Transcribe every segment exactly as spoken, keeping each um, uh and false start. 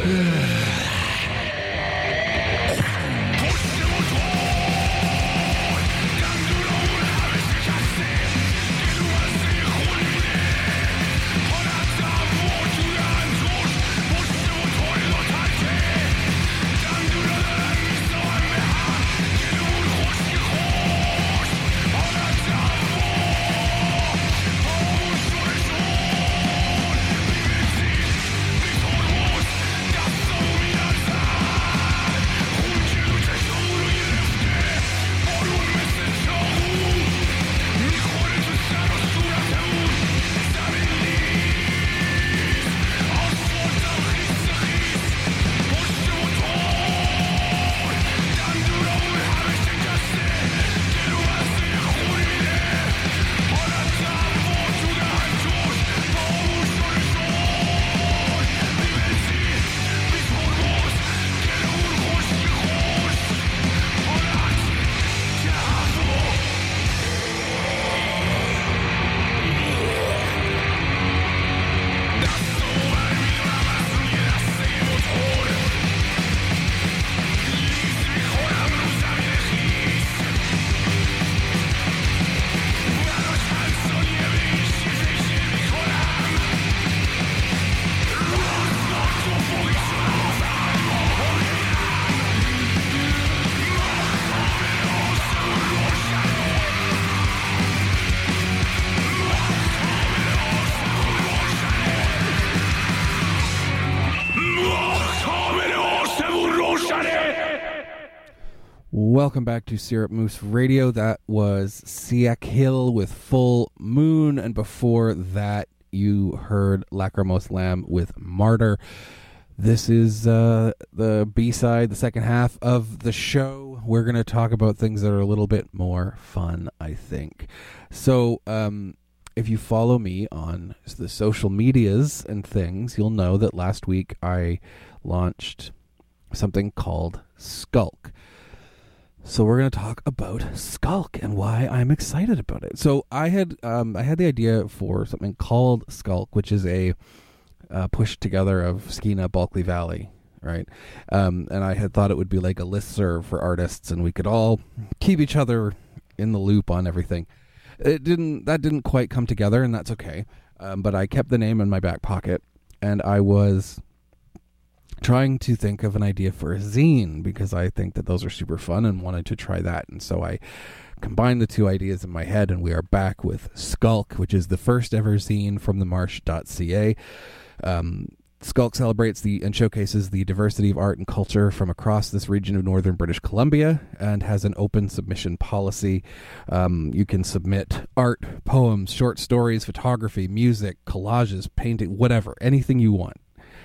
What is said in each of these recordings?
Welcome back to Syrup Moose Radio. That was Siak Hill with Full Moon, and before that you heard Lachrymose Lamb with Martyr. This is uh, the B-side, the second half of the show. We're going to talk about things that are a little bit more fun, I think. So, um, if you follow me on the social medias and things, you'll know that last week I launched something called Skulk. So we're going to talk about Skulk and why I'm excited about it. So I had um, I had the idea for something called Skulk, which is a uh, push together of Skeena Bulkley Valley, right? Um, and I had thought it would be like a listserv for artists, and we could all keep each other in the loop on everything. It didn't that didn't quite come together, and that's okay. Um, but I kept the name in my back pocket, and I was trying to think of an idea for a zine, because I think that those are super fun and wanted to try that. And so I combined the two ideas in my head, and we are back with Skulk, which is the first ever zine from the marsh dot c a. Um, Skulk celebrates the and showcases the diversity of art and culture from across this region of northern British Columbia, and has an open submission policy. Um, you can submit art, poems, short stories, photography, music, collages, painting, whatever, anything you want.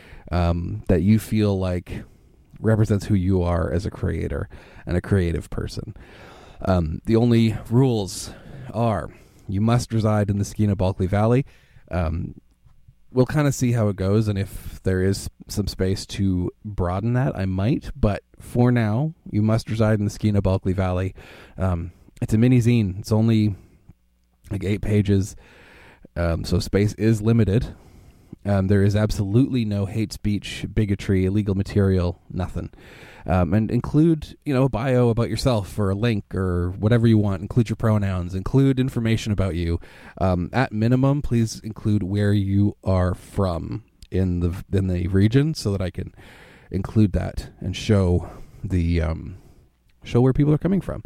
Um, that you feel like represents who you are as a creator and a creative person. Um, the only rules are you must reside in the Skeena Bulkley Valley. Um, we'll kind of see how it goes, and if there is some space to broaden that, I might. But for now, you must reside in the Skeena Bulkley Valley. Um, it's a mini zine. It's only like eight pages, um, so space is limited. Um, there is absolutely no hate speech, bigotry, illegal material, nothing. Um, and include, you know, a bio about yourself or a link or whatever you want. Include your pronouns. Include information about you. Um, at minimum, please include where you are from in the in the region, so that I can include that and show the um, show where people are coming from.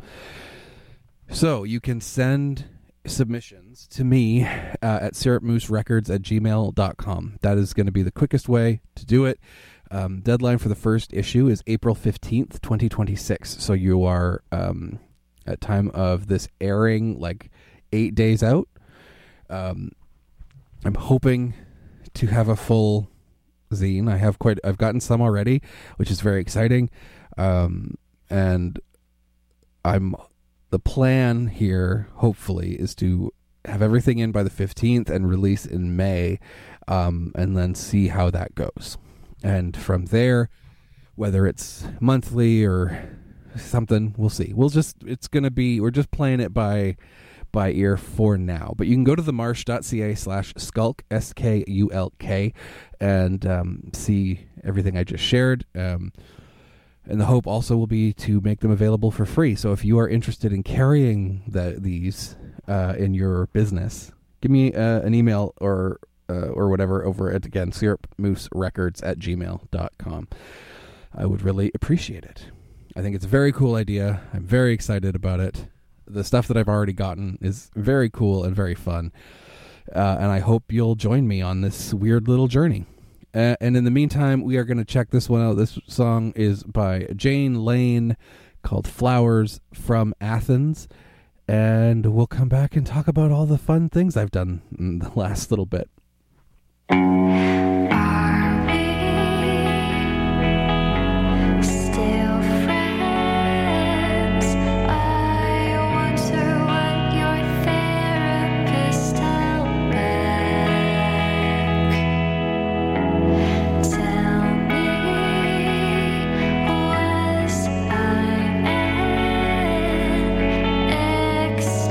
So you can send submissions to me uh, at syrup moose records at gmail dot com. That is going to be the quickest way to do it. Um, deadline for the first issue is April fifteenth, twenty twenty-six. So you are, um, at time of this airing, like eight days out. Um, I'm hoping to have a full zine. I have quite, I've gotten some already, which is very exciting. Um, and I'm, The plan here, hopefully, is to have everything in by the fifteenth and release in May, um, and then see how that goes. And from there, whether it's monthly or something, we'll see. We'll just, it's going to be, we're just playing it by by ear for now. But you can go to themarsh.ca slash skulk, S K U L K, and um, see everything I just shared. Um, and the hope also will be to make them available for free. So if you are interested in carrying the, these uh, in your business, give me uh, an email or uh, or whatever over at, again, syrup moose records at gmail dot com. I would really appreciate it. I think it's a very cool idea. I'm very excited about it. The stuff that I've already gotten is very cool and very fun. Uh, and I hope you'll join me on this weird little journey. Uh, and in the meantime, we are going to check this one out. This song is by Jane Lane, called Flowers from Athens. And we'll come back and talk about all the fun things I've done in the last little bit.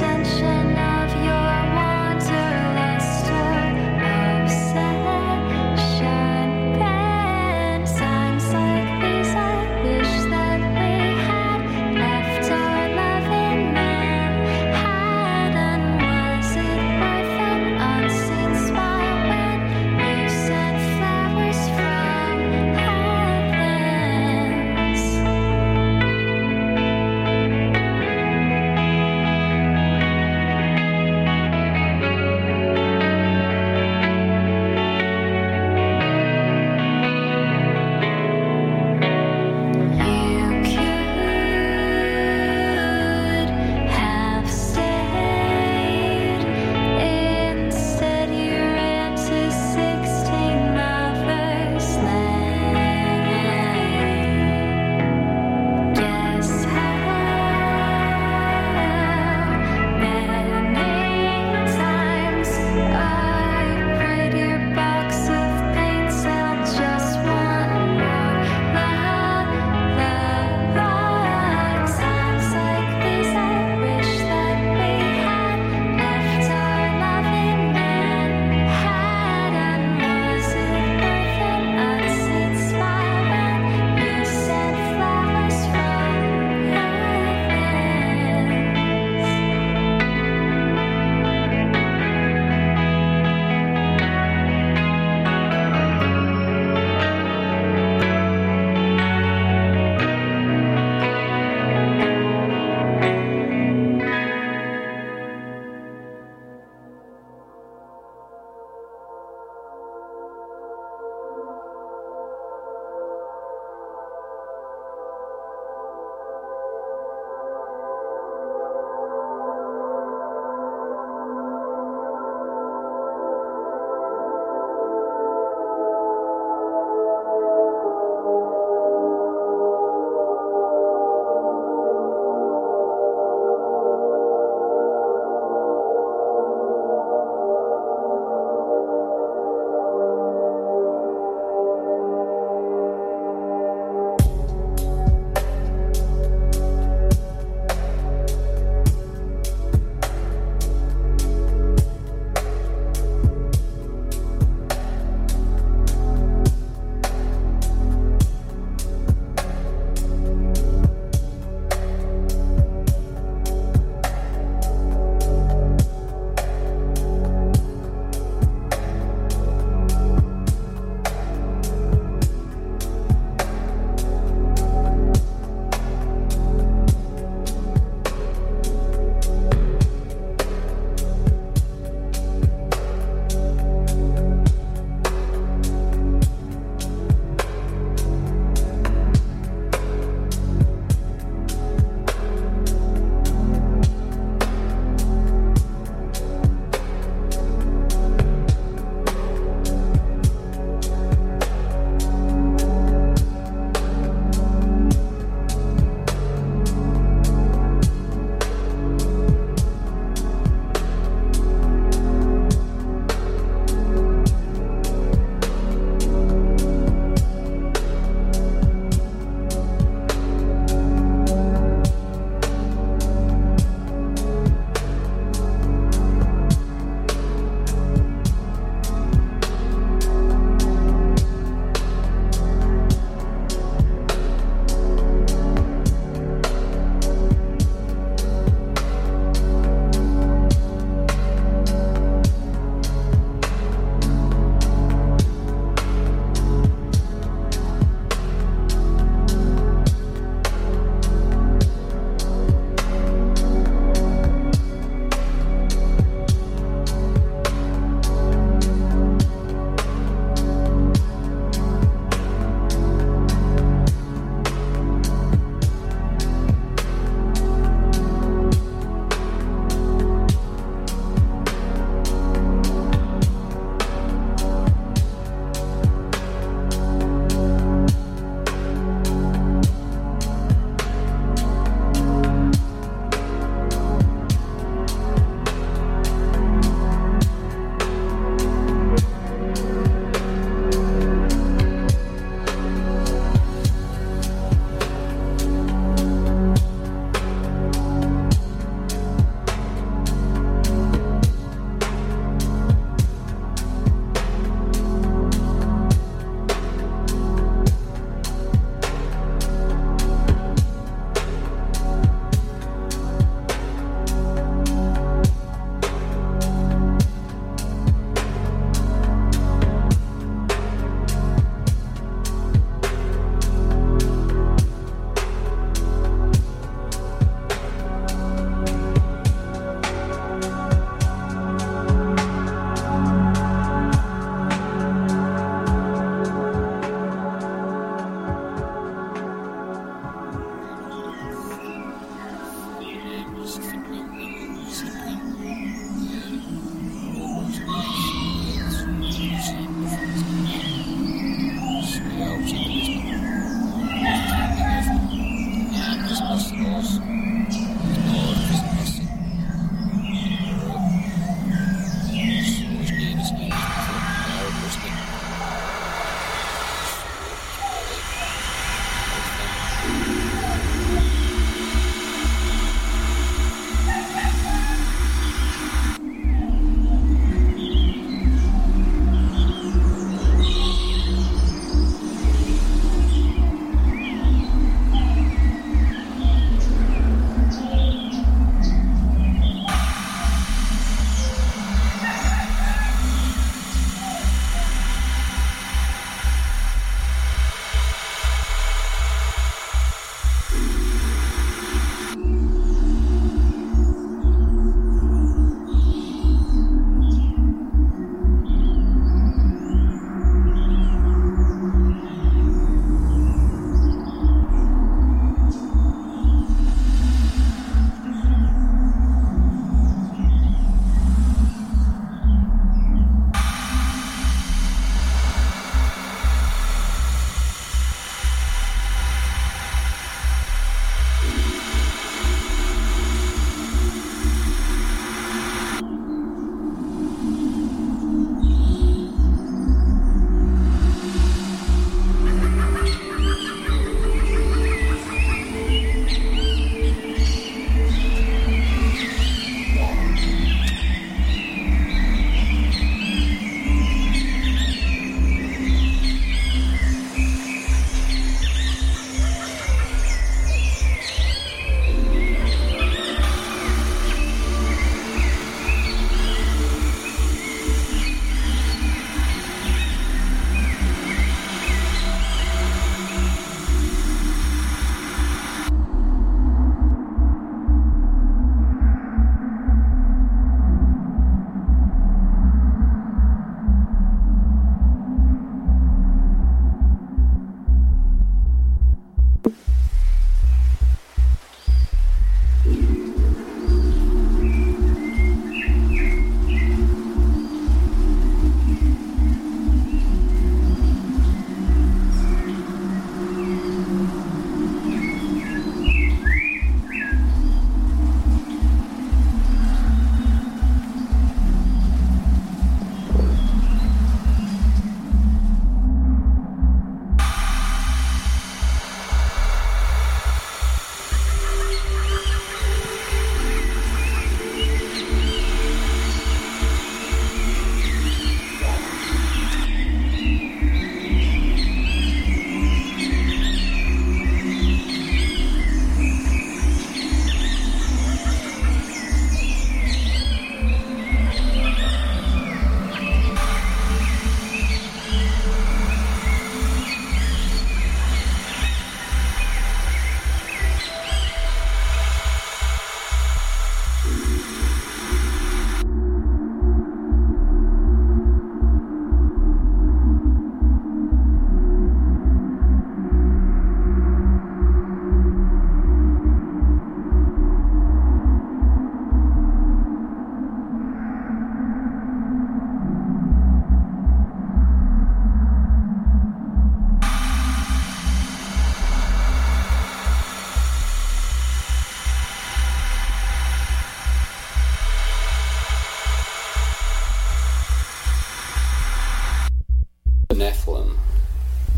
Extension of your wanderlust or upset.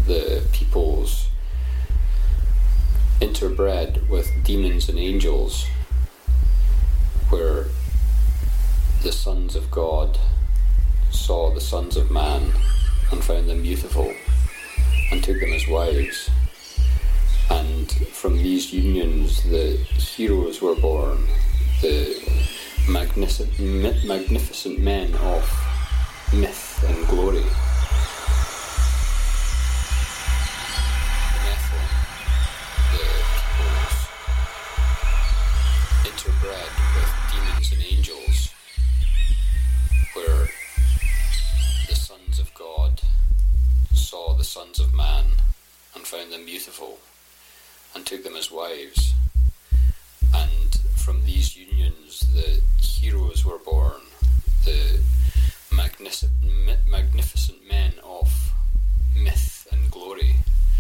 the peoples interbred with demons and angels, where the sons of God saw the sons of man and found them beautiful and took them as wives. And from these unions the heroes were born, the magnificent, magnificent men of myth and glory. The Nephilim, the peoples interbred with demons and angels, where the sons of God saw the sons of man and found them beautiful and took them as wives. And from these unions the heroes were born, the magnificent, magnificent men of myth and glory.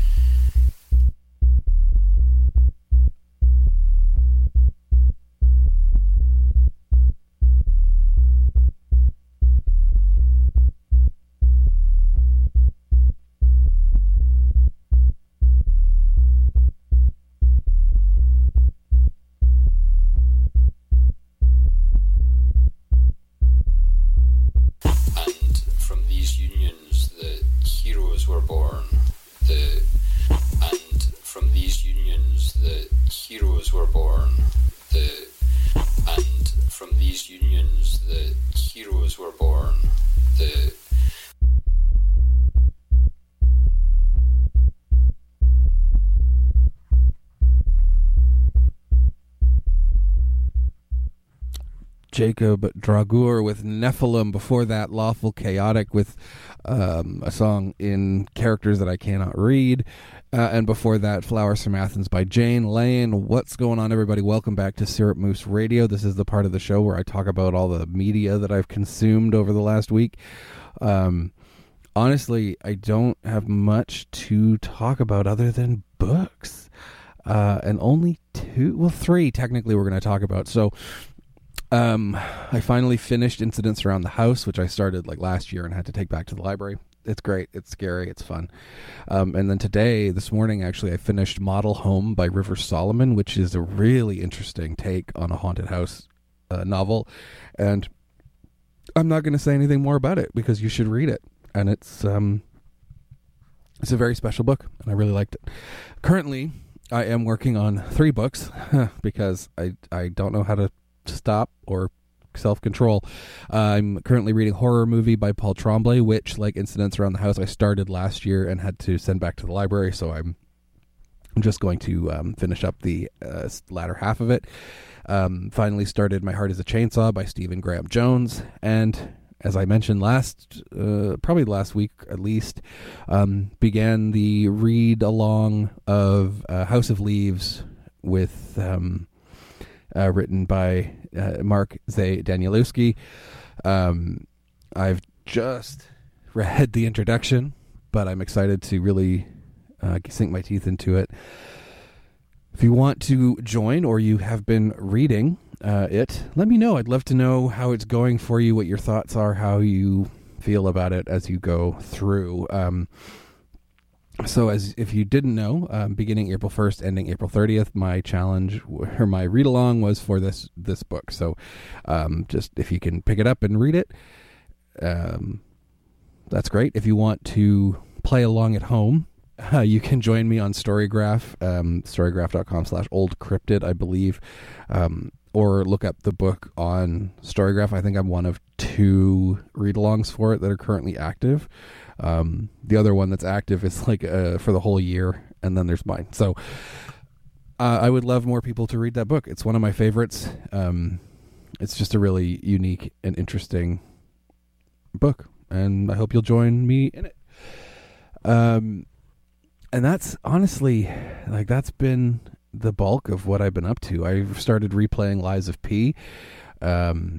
Were born, the and from these unions the heroes were born, the and from these unions the heroes were born, the Jacob Dragour with Nephilim. Before that, Lawful Chaotic with um, a song in characters that I cannot read. Uh, and before that, Flowers from Athens by Jane Lane. What's going on, everybody? Welcome back to Syrup Moose Radio. This is the part of the show where I talk about all the media that I've consumed over the last week. Um, honestly, I don't have much to talk about other than books. Uh, and only two, well, three technically we're going to talk about. So, Um, I finally finished Incidents Around the House, which I started like last year and had to take back to the library. It's great. It's scary. It's fun. Um, and then today, this morning, actually, I finished Model Home by River Solomon, which is a really interesting take on a haunted house uh, novel. And I'm not going to say anything more about it because you should read it. And it's, um, it's a very special book, and I really liked it. Currently, I am working on three books because I, I don't know how to stop or self-control. Uh, I'm currently reading Horror Movie by Paul Tremblay, which, like Incidents Around the House, I started last year and had to send back to the library, so I'm I'm just going to um, finish up the uh, latter half of it. Um, finally started My Heart is a Chainsaw by Stephen Graham Jones, and as I mentioned last, uh, probably last week at least, um, began the read-along of uh, House of Leaves with... Um, Uh, written by uh, Mark Zay Danielewski. Um, I've just read the introduction, but I'm excited to really uh, sink my teeth into it. If you want to join or you have been reading uh, it, let me know. I'd love to know how it's going for you, what your thoughts are, how you feel about it as you go through. Um, So as if you didn't know, um, beginning April first, ending April thirtieth, my challenge or my read along was for this this book. So um, just if you can pick it up and read it, um, that's great. If you want to play along at home, uh, you can join me on Storygraph, um, storygraph.com slash old cryptid, I believe, um, or look up the book on Storygraph. I think I'm one of two read-alongs for it that are currently active. Um, the other one that's active is like uh, for the whole year, and then there's mine. So uh, I would love more people to read that book. It's one of my favorites. Um, it's just a really unique and interesting book, and I hope you'll join me in it. Um, and that's honestly, like, that's been the bulk of what I've been up to. I've started replaying Lies of P. Um,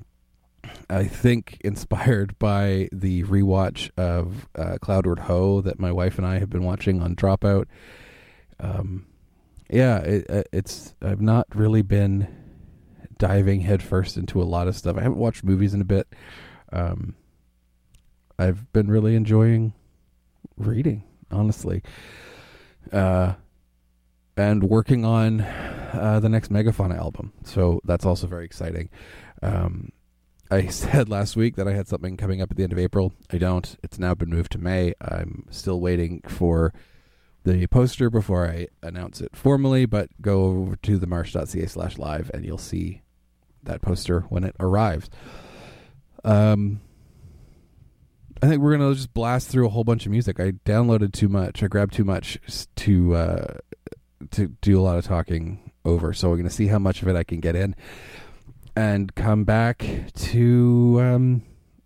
I think inspired by the rewatch of uh, Cloudward Ho that my wife and I have been watching on Dropout. Um, yeah, it, it's I've not really been diving headfirst into a lot of stuff. I haven't watched movies in a bit. Um, I've been really enjoying reading, honestly. Uh, and working on uh, the next Megafauna album. So that's also very exciting. Um, I said last week that I had something coming up at the end of April. I don't. It's now been moved to May. I'm still waiting for the poster before I announce it formally, but go over to the marsh.ca slash live and you'll see that poster when it arrives. Um, I think we're going to just blast through a whole bunch of music. I downloaded too much. I grabbed too much to uh, to do a lot of talking over. So we're going to see how much of it I can get in and come back to um,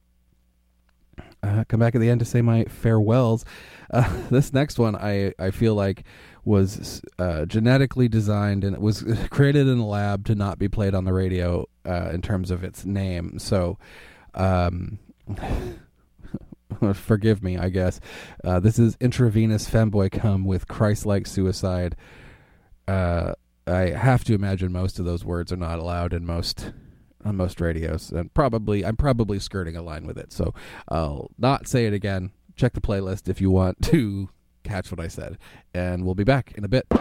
uh, come back at the end to say my farewells. Uh, this next one I, I feel like was uh, genetically designed and it was created in a lab to not be played on the radio uh, in terms of its name. So um, forgive me, I guess. Uh, this is Intravenous Femboy Cum with Christ-like Suicide. Uh, I have to imagine most of those words are not allowed in most on most radios, and probably I'm probably skirting a line with it. So I'll not say it again. Check the playlist if you want to catch what I said, and we'll be back in a bit.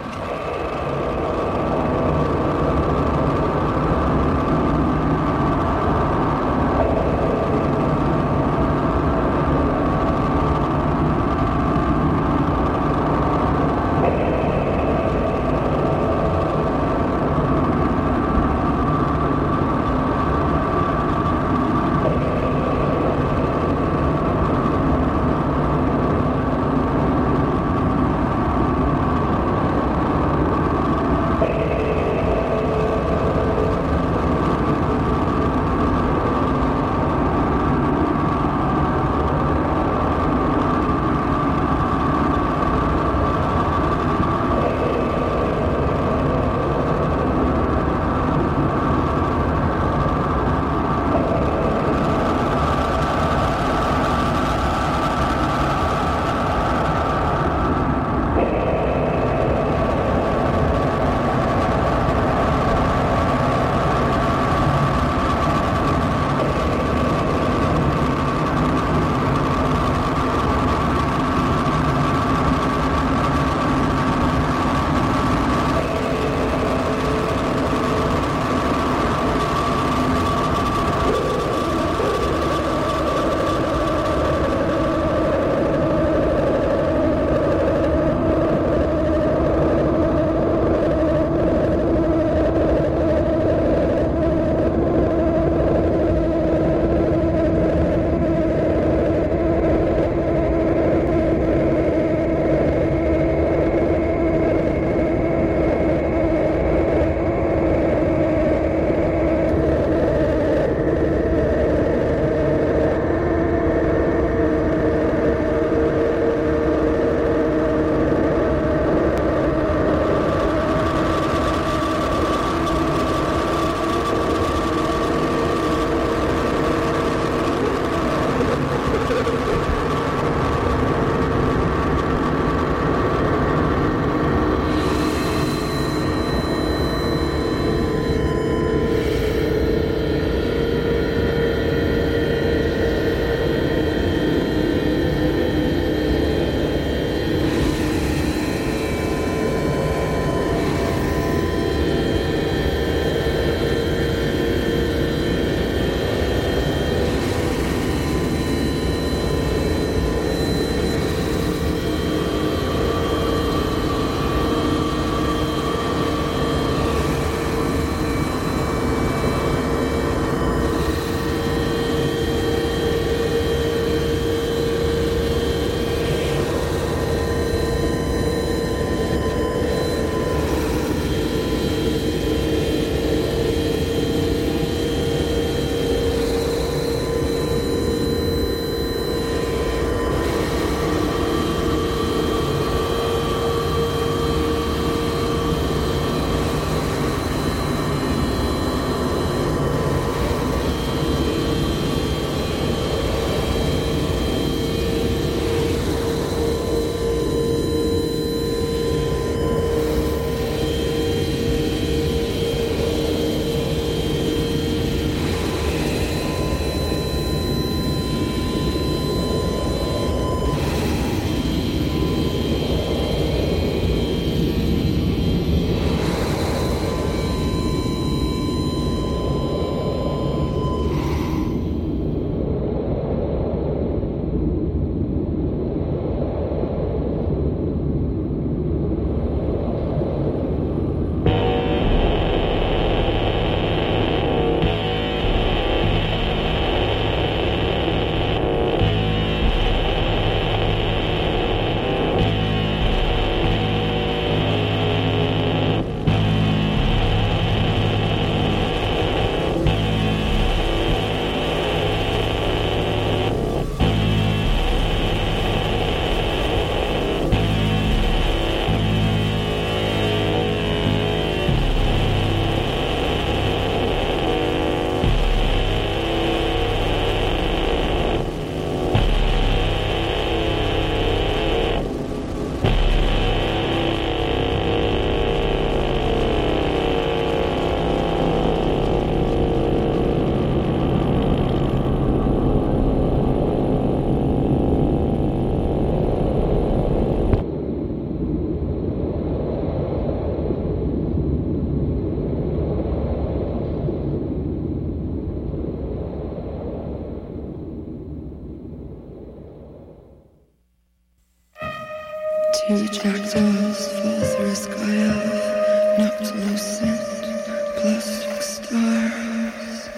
Two jackdaws fall through a sky of noctilucent plastic stars.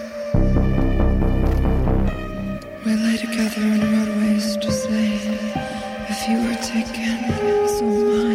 We lay together on roadways to say, if you were taken, so mine.